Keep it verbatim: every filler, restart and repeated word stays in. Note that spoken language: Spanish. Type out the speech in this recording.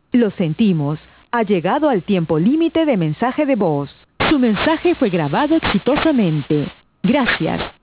Lo sentimos. Ha llegado al tiempo límite de mensaje de voz. Su mensaje fue grabado exitosamente. Gracias.